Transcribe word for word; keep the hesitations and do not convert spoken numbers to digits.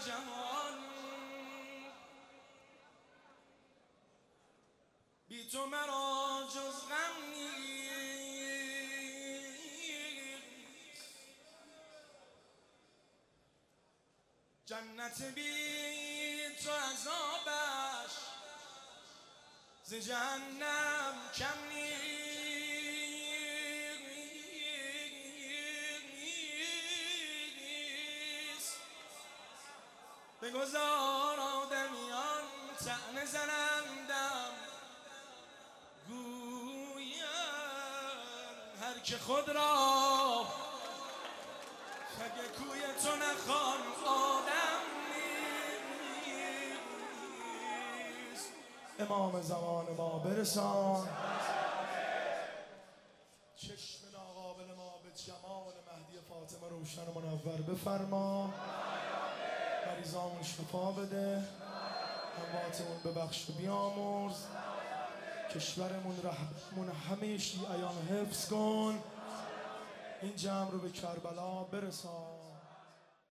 جهان بی تو مرا جز غم نیست. جنت بی تو عذابش ز جهنم کم نیست. بگذار آدمیان طعنه زنندم، گویم هر که خود را خگ کوی تو نخوان آدم نیست. امام زمان ما برسان، چشم ناقابل ما به جمال مهدی فاطمه روشن و منور بفرما. مریضامون شفا بده، امواتمون ببخش و بیامرز، کشورمون رهبرمون همه شیعیان حفظ کن. این جمع رو به کربلا برسان.